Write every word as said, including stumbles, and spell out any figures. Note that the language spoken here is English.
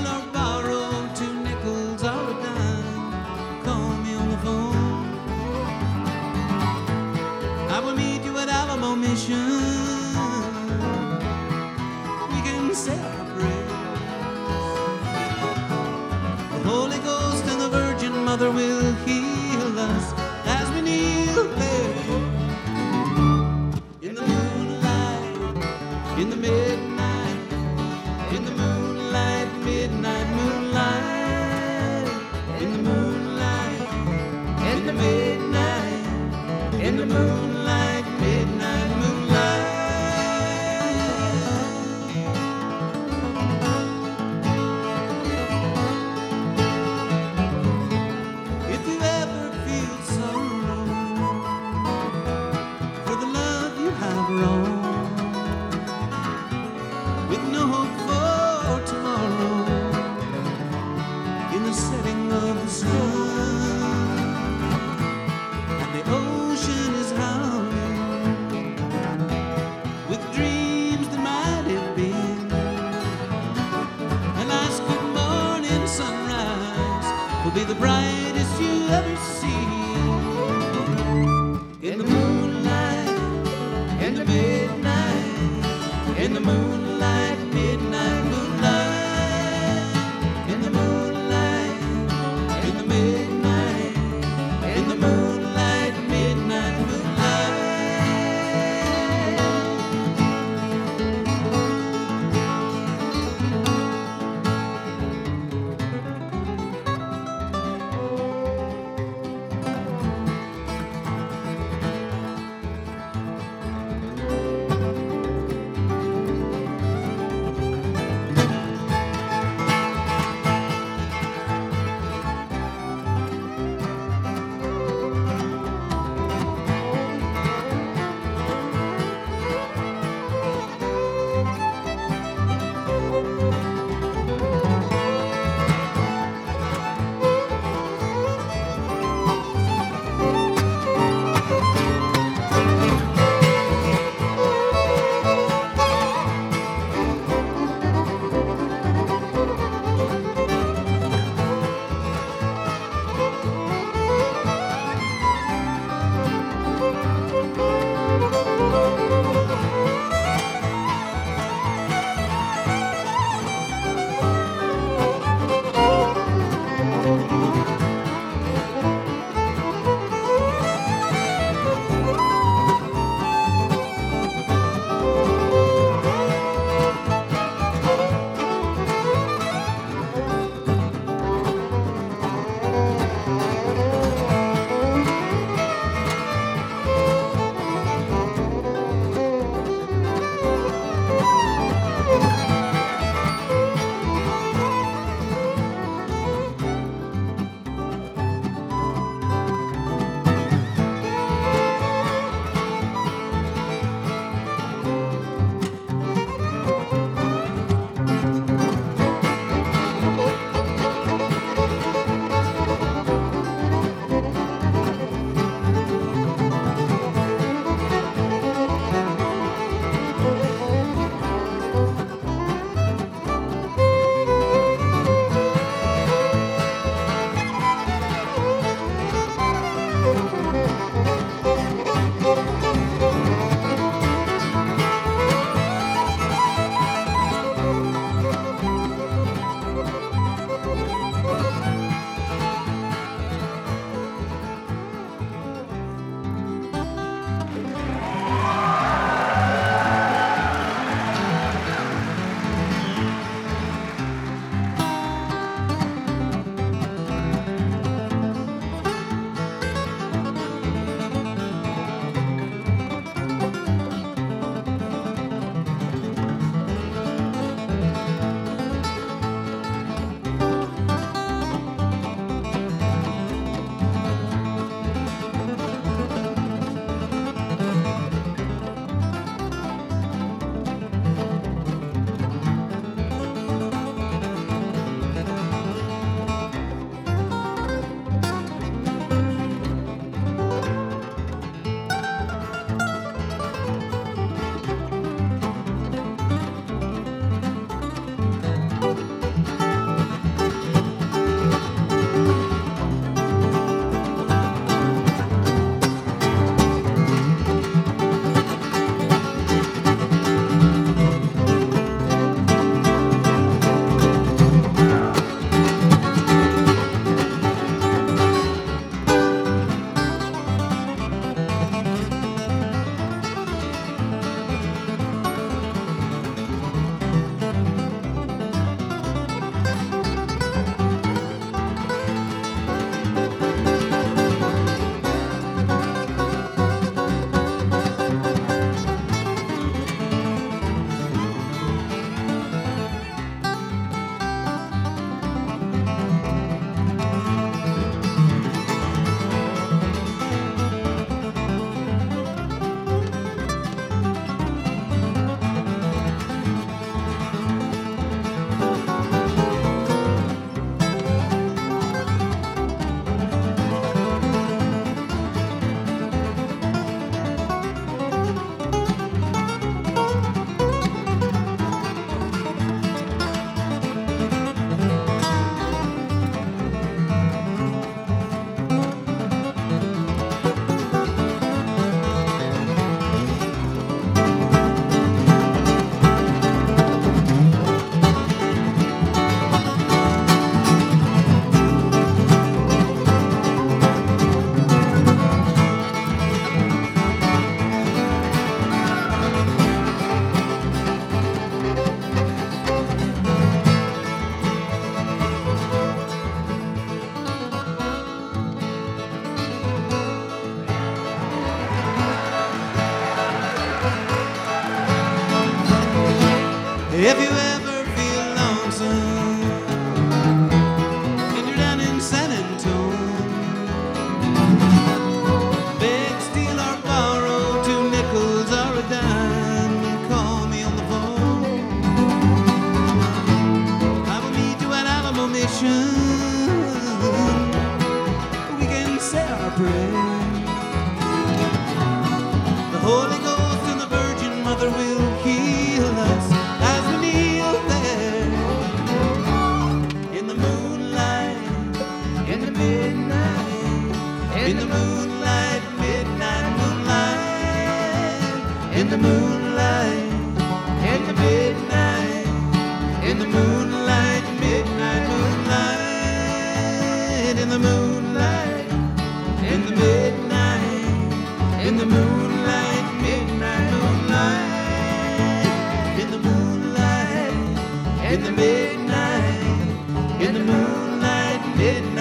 or borrow two nickels or a dime, call me on the phone. I will meet you at Alamo Mission. We can say our prayers. The Holy Ghost and the Virgin Mother will heal us as we kneel there in the moonlight, in the midnight, in the moonlight, midnight moonlight, in the moonlight, in the midnight, in the moonlight, midnight moonlight. If you ever feel sorrow for the love you have wrong, with no hope for tomorrow, in the setting of the sun, and the ocean is howling with dreams that might have been, a nice good morning sunrise will be the brightest you ever see. In the moonlight, in the midnight, in the moonlight, midnight moonlight, in the moonlight, in the midnight, in the moonlight, midnight moonlight. salvation, we can say our prayer. The Holy Ghost and the Virgin Mother will heal us as we kneel there in the moonlight, in the midnight, in the moonlight, midnight moonlight, in the moonlight, in the midnight, in the moonlight, midnight moonlight, in the moonlight, in the midnight, in the moonlight, midnight moonlight, in the moonlight, in the midnight, in the moonlight, midnight.